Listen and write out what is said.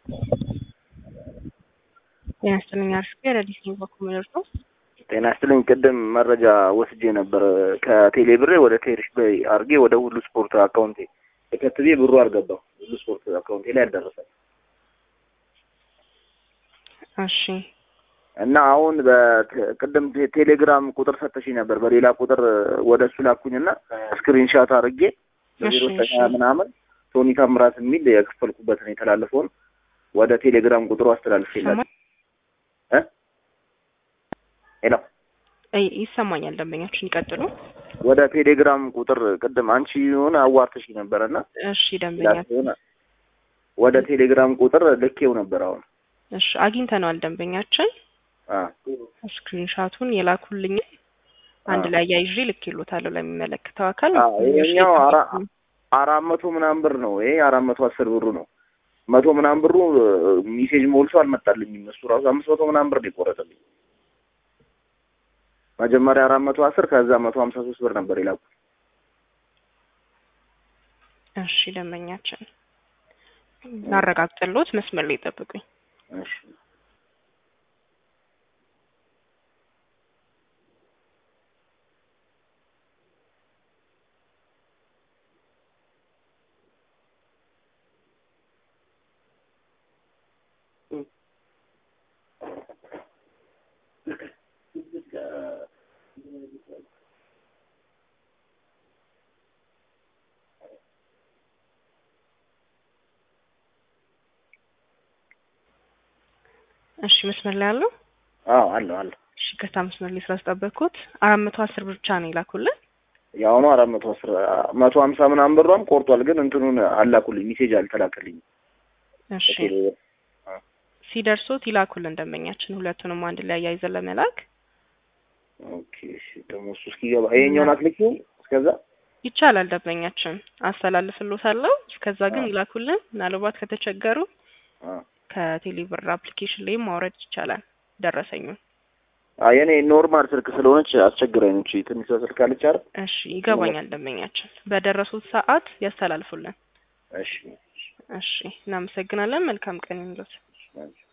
ጤና ይስጥልኝ አርፍቴ ረዲስ ነው በኮሜርስ ነው። ጤና ይስጥልኝ ቅድም መረጃ ወስጄ ነበር ከቴሌ ብሬ ወደ ቴሪሽ በይ አርጌ ወደ ሁሉ ስፖርት አካውንቴ ተከትቤ ብሩ አልገባም። ሁሉ ስፖርት አካውንቴ ላይ አልደረሰም። እሺ እና አሁን በቅድም ቴሌግራም ቁጥር ሰጥተሽኝ ነበር በሌላ ቁጥር ወደሱ ላኩኝና ስክሪንሻት አርጌ በቢሮ ተሻ ምናምን ቶኒ ታምራት የሚል የከፈልኩበት ነው የተላለፈው ወደ ቴሌግራም ቁጥሩ አስተላልፌላችሁ ሄሎ ይሰማኛል። ደንበኛችን ይቀጥሉ። ወደ ቴሌግራም ቁጥር ቅድም አንቺ ሆነ አዋርተሽ ነበርና እሺ ደንበኛችን ወደ ቴሌግራም ቁጥር ልኬው ነበር። አሁን እሺ አግኝተናል። ደንበኛችን ስክሪንሻቱን የላኩልኝ አንድ ላይ ያይዤ ልኬሎታለሁ ለሚመለከተው አካል። ይሄኛው 400 ምናምን ብር ነው። ይሄ 410 ብሩ ነው። 100 ምናምን ብሩ ሜሴጅ ሞልቶ አልመጣልኝም። እሱ ራሱ 500 ምናምን ብር ይቆረጥልኝ። መጀመሪያ 410 ከዛ 153 ብር ነበር ይላል። እሺ ደንበኛችን ላረጋግጥልዎት መስመር ላይ ጠብቁኝ። እሺ እሺ መስመር ላይ አለው? አለ። እሺ መስመር ላይ ስላስጠበቅኩት 410 ብር ብቻ ነው ይላኩልኝ። ያው ነው 410 150 ምናምን ብሯም ቆርጧል፣ ግን እንትኑን አላኩልኝ ሜሴጅ አልተላከልኝ። እሺ ሲደርሶት ይላኩልን ደንበኛችን ሁለቱንም አንድ ላይ ያይዘን ለመላክ። ኦኬ እሺ ደግሞ እሱ እስኪገባ ይሄኛውን አትልኪው እስከዛ ይቻላል። ደንበኛችን አስተላልፍልዎታለሁ። እስከዛ ግን ይላኩልን። ምናልባት ከተቸገሩ ከቴሌብር አፕሊኬሽን ላይ ማውረድ ይቻላል ደረሰኙን። የኔ ኖርማል ስልክ ስለሆነች አስቸግረኝ እንጂ ትንሽ ስልክ አለች አይደል? እሺ ይገባኛል። ደንበኛችን በደረሱት ሰዓት ያስተላልፉልን። እሺ እናመሰግናለን። መልካም ቀን ይሁንልዎት።